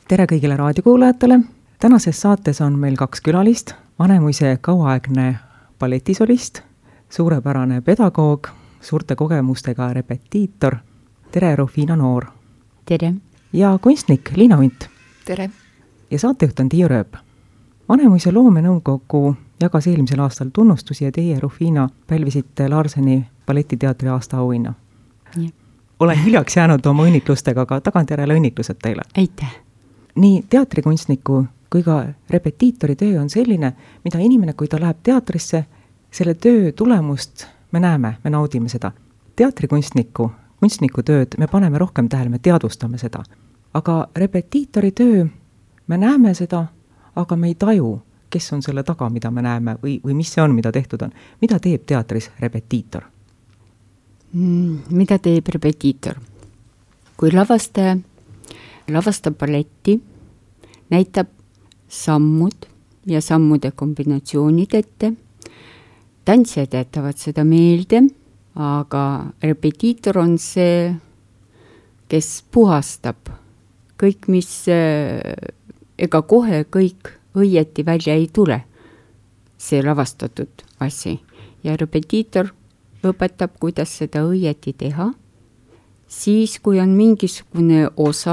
Tere kõigile raadiokuulajatele! Tänases saates on meil 2 külalist, Vanemuise kauaaegne balletisolist, suurepärane pedagoog, suurte kogemustega repetiitor. Tere, Rufina Noor! Tere! Ja kunstnik Liina Unt. Tere! Ja saatejuht on Tiiu Rööp. Vanemuise loomenõukogu jagas eelmisel aastal tunnustusi ja teie, Rufina, pälvisite Larseni balletiteatri aasta auhinna. Ja. Olen hiljaks jäänud oma õnniklustega, aga tagantjärele õnniklused teile. Aitäh! Nii teatrikunstniku kui ka repetiitori töö on selline, mida inimene, kui ta läheb teatrisse, selle töö tulemust me näeme, me naudime seda. Teatrikunstniku tööd me paneme rohkem tähele, me teadvustame seda. Aga repetiitori töö, me näeme seda, aga me ei taju, kes on selle taga, mida me näeme või mis see on, mida tehtud on. Mida teeb teatris repetiitor? Mida teeb repetiitor? Kui lavastab balletti, näitab sammud ja sammude kombinatsioonid ette. Tantsijad jätavad seda meelde, aga repetiitor on see, kes puhastab kõik, mis ega kohe kõik õieti välja ei tule, see lavastatud asi. Ja repetiitor õpetab, kuidas seda õieti teha. Siis, kui on mingisugune osa,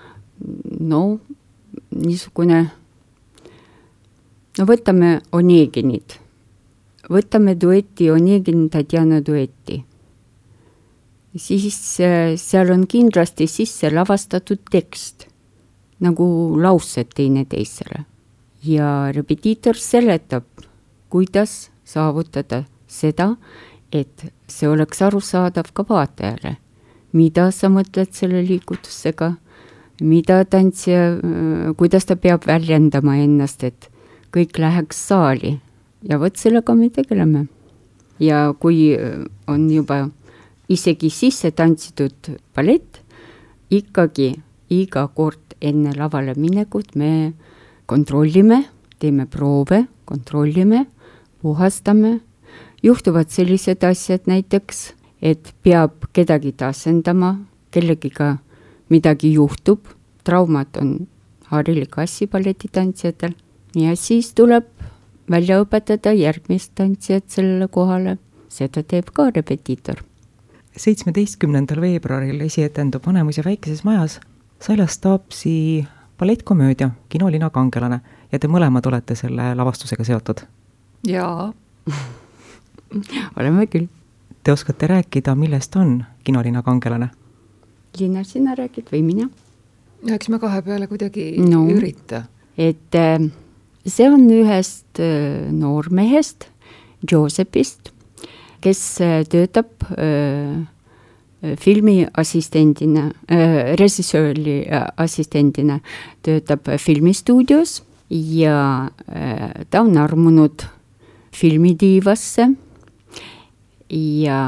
võtame Oneginid. Võtame duetti Onegin Tatjana duetti. Siis seal on kindlasti sisse lavastatud tekst, nagu laused teine teisele. Ja repetiitor seletab, kuidas saavutada seda, et see oleks arusaadav ka vaatajale. Mida sa mõtled selle liigutusega, mida tantsija, kuidas ta peab väljendama ennast, et kõik läheks saali. Ja võt sellega me tegeleme. Ja kui on juba isegi sisse tantsitud ballett, ikkagi iga kord enne lavale minekut me kontrollime, teeme proove, kontrollime, puhastame. Juhtuvad sellised asjad näiteks, et peab kedagi tasendama, kellegiga midagi juhtub, traumad on harilik asi balletitantsijatel ja siis tuleb välja õpetada järgmist tantsijat sellele kohale. Seda teeb ka repetiitor. 17. veebruaril esietendub Vanemuise väikeses majas Sailas Taapsi ballettkomöödia Kinolina kangelane ja te mõlemad olete selle lavastusega seotud. Jaa. Oleme küll. Te oskate rääkida, millest on Kinolina kangelane? Liina, sina räägid või mina? Eks me kahe peale kuidagi ürita. Et see on ühest noormehest, Josephist, kes töötab filmi assistendina, režissööri assistendina, töötab filmistuudios ja ta on armunud filmidiivasse ja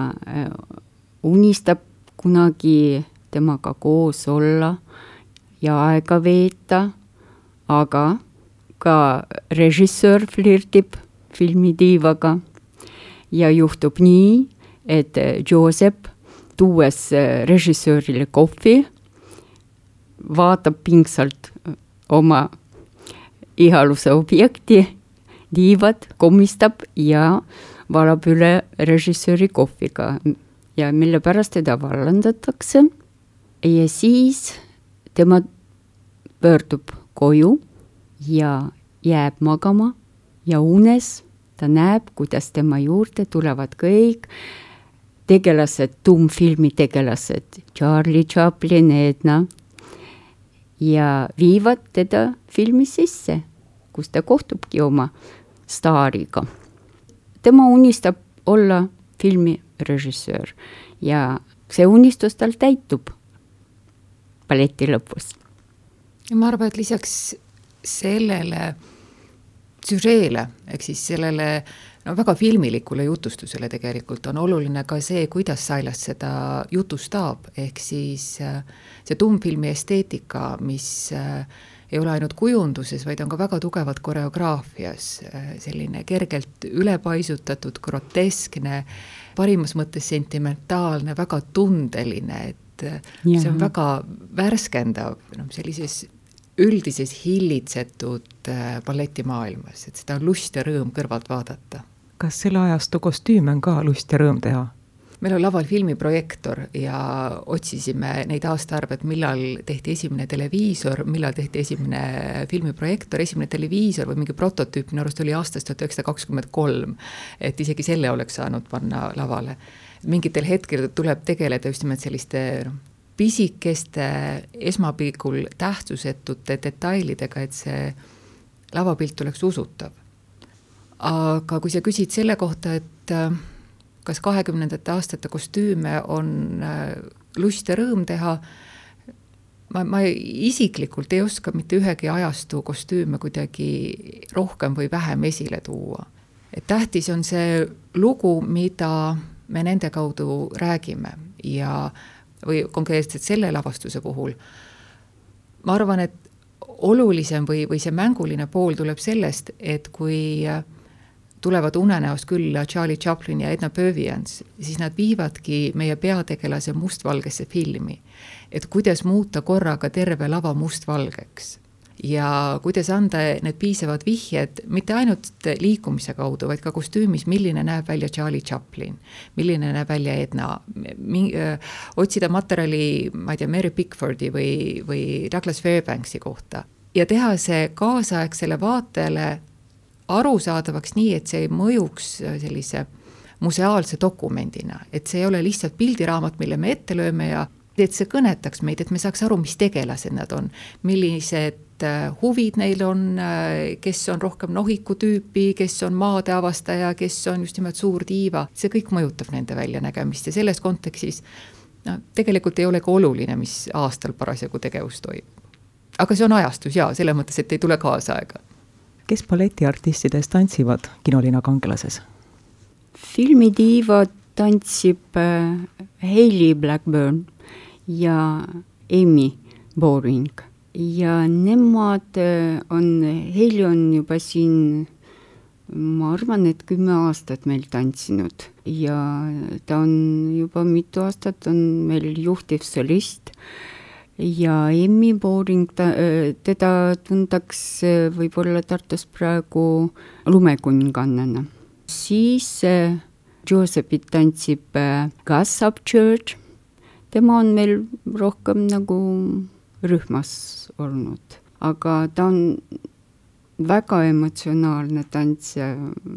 unistab kunagi temaga koos olla ja aega veeta, aga ka režissöör flirtib filmidiivaga ja juhtub nii, et Joseph tuues režissöörile kohvi vaatab pingsalt oma ihaluse objekti, diivad, komistab ja valab üle režissööri kohviga ja mille pärast teda vallandatakse ja siis tema pöördub koju ja jääb magama ja unes ta näeb, kuidas tema juurde tulevad kõik tegelased, tuumfilmi tegelased, Charlie Chaplin, Edna ja viivad teda filmi sisse, kus ta kohtubki oma staariga. Tema unistab olla filmi režissöör ja see unistus tal täitub balleti lõpus. Ma arvan, et lisaks sellele süžeele, ehk siis sellele väga filmilikule jutustusele tegelikult on oluline ka see, kuidas Sailas seda jutustab, ehk siis see tuumfilmi esteetika, mis ei ole ainult kujunduses, vaid on ka väga tugevad koreograafias, selline kergelt ülepaisutatud, groteskne, parimas mõttes sentimentaalne, väga tundeline, et see on väga värskendav sellises üldises hillitsetud balletimaailmas, et seda on lust ja rõõm kõrvalt vaadata. Kas selle ajastu kostüüme on ka lust ja rõõm teha? Meil on laval filmiprojektor ja otsisime neid aastaarved, millal tehti esimene televiisor, millal tehti esimene filmiprojektor, esimene televiisor või mingi prototüüp, minu arust oli aastast 1923, et isegi selle oleks saanud panna lavale. Mingitel hetkel tuleb tegeleda just nimelt selliste pisikeste, esmapilgul tähtsusetute detailidega, et see lavapilt oleks usutav. Aga kui sa küsid selle kohta, et kas 20. aastate kostüüme on lust ja rõõm teha, ma isiklikult ei oska mitte ühegi ajastu kostüüme kuidagi rohkem või vähem esile tuua. Et tähtis on see lugu, mida me nende kaudu räägime ja või konkreetselt selle lavastuse puhul. Ma arvan, et olulisem või see mänguline pool tuleb sellest, et kui tulevad unenäost külla Charlie Chaplin ja Edna Purviance, siis nad viivadki meie peategelase mustvalgesse filmi. Et kuidas muuta korraga terve lava mustvalgeks ja kuidas anda need piisavad vihjed mitte ainult liikumise kaudu, vaid ka kostüümis, milline näeb välja Charlie Chaplin, milline näeb välja Edna, otsida materjali, ma ei tea, Mary Pickfordi või Douglas Fairbanksi kohta ja teha see kaasaegsele vaatajale arusaadavaks nii, et see ei mõjuks sellise museaalse dokumendina, et see ei ole lihtsalt pildiraamat, mille me ette lööme ja et see kõnetaks meid, et me saaks aru, mis tegelased nad on, millised huvid neil on, kes on rohkem nohiku tüüpi, kes on maade avastaja, kes on just nimelt suur diiva, see kõik mõjutab nende väljanägemist ja selles kontekstis tegelikult ei ole ka oluline, mis aastal parasjagu tegevus toimub. Aga see on ajastus ja selles mõttes, et ei tule kaasaega. Kes balletiartistidest tantsivad Kinolina kangelases? Filmidiiva tantsib Hailey Blackburn ja Amy Boring. Ja nemad Hailey on juba siin, ma arvan, et 10 aastat meil tantsinud. Ja ta on juba mitu aastat on meil juhtiv solist. Ja Amy Boring, teda tundaks võib-olla Tartus praegu lumekuningannana. Siis Josephit tantsib Gossip Church. Tema on meil rohkem nagu rühmas olnud. Aga ta on väga emotsionaalne tantsija,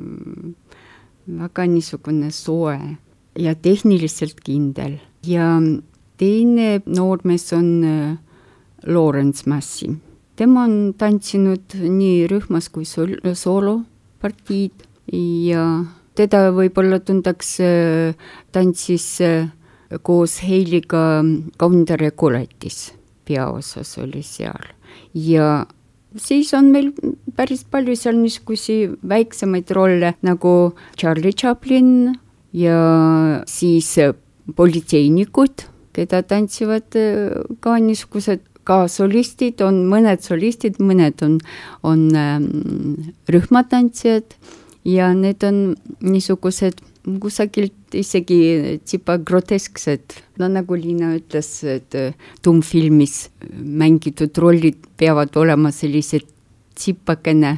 väga niisugune soe ja tehniliselt kindel. Ja teine noormees on Lawrence Massi. Tema on tantsinud nii rühmas kui soolopartiid ja teda võib-olla tundaks tantsis koos Hailey'ga Kaunitare Koletis. Peaosas oli seal. Ja siis on meil päris palju seal niisugusi väiksemaid rolle nagu Charlie Chaplin ja siis politseinikud, keda tantsivad ka niisugused ka solistid, on mõned solistid, mõned on rühmatantsijad ja need on niisugused kusagilt isegi tipa grotesksed. No nagu Liina ütles, et tummfilmis mängitud rollid peavad olema sellised tsipakene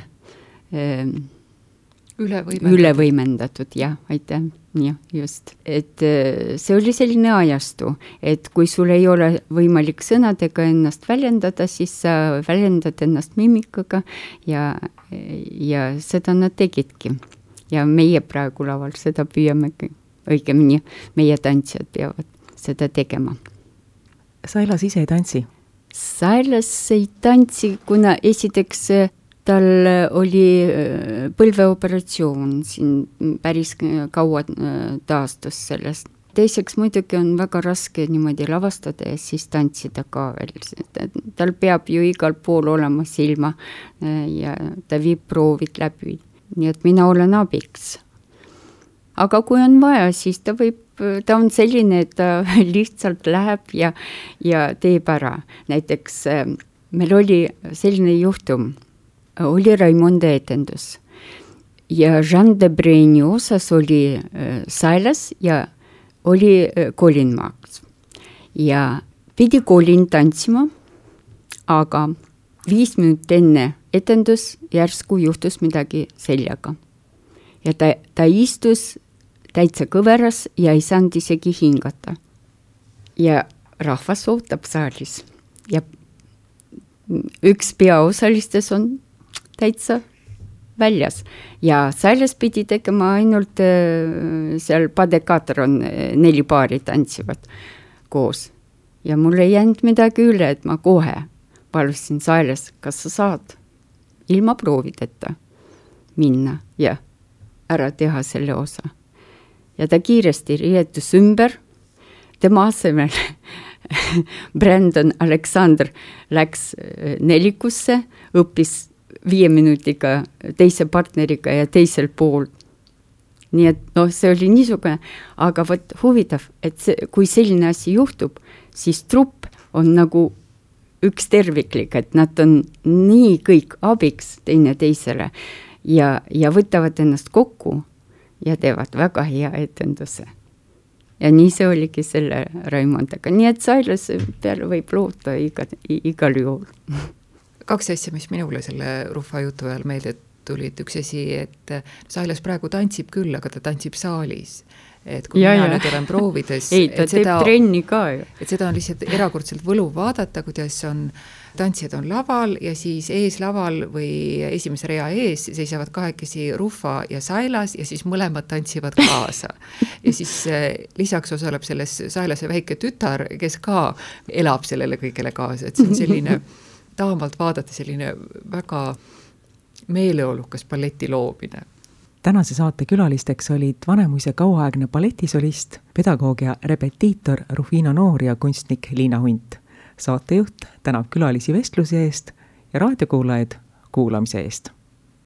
ülevõimendatud, jah, aitäh. Ja, just. Et see oli selline ajastu, et kui sul ei ole võimalik sõnadega ennast väljendada, siis sa väljendad ennast mimikaga ja seda nad tegidki. Ja meie praegu laval seda püüamegi, õigemini meie tantsijad peavad seda tegema. Sailas ise ei tantsi? Sailas ei tantsi, kuna esiteks tal oli põlveoperatsioon, siin päris kaua taastus sellest. Teiseks muidugi on väga raske niimoodi lavastada ja siis tantsida ka veel. Tal peab ju igal pool olema silma ja ta viib proovid läbi. Nii et mina olen abiks. Aga kui on vaja, siis ta on selline, et ta lihtsalt läheb ja teeb ära. Näiteks meil oli selline juhtum, oli Raimonde etendus ja Jean de Breni osas oli Sailas ja oli Colin Marks ja pidi Colin tantsima, aga 5 minutit enne etendus järsku juhtus midagi seljaga. Ja ta istus täitsa kõveras ja ei saanud isegi hingata. Ja rahvas ootab saalis. Ja üks peaosalistes on täitsa väljas. Ja Sailas pidi tegema ainult seal Padekaator on 4 paari tantsivad koos. Ja mul ei jäänud midagi üle, et ma kohe palusin Sailas, kas sa saad ilma proovideta minna ja ära teha selle osa. Ja ta kiiresti riietus ümber, tema asemel Brandon Alexander läks nelikusse, õppis 5 minutiga teise partneriga ja teisel pool. Nii et see oli niisugune, aga võt huvitav, et kui selline asi juhtub, siis trupp on nagu üks terviklik, et nad on nii kõik abiks teine teisele ja võtavad ennast kokku ja teevad väga hea etenduse. Ja nii see oligi selle Raimondaga. Nii et Sailas peale võib loota igal juhul. 2 asja, mis minule selle Rufa jutu ajal meelde tulid. Üks asi, et Sailas praegu tantsib küll, aga ta tantsib saalis. Et kui mina nüüd olen proovides, ei, ta teeb trenni ka ju. Et seda on lihtsalt erakordselt võluv vaadata, kuidas on tantsijad on laval ja siis ees laval või esimese rea ees seisavad kahekesi Rufa ja Sailas ja siis mõlemad tantsivad kaasa. Ja siis lisaks osaleb selles Sailase väike tütar, kes ka elab sellele kõigele kaasa. Et see on selline taamalt vaadata selline väga meeleolukas balleti loomine. Tänase saate külalisteks olid Vanemuise kauaaegne balletisolist, pedagoog ja repetiitor Rufina Noor ja kunstnik Liina Hunt. Saatejuht tänab külalisi vestluse eest ja raadiokuulajaid kuulamise eest.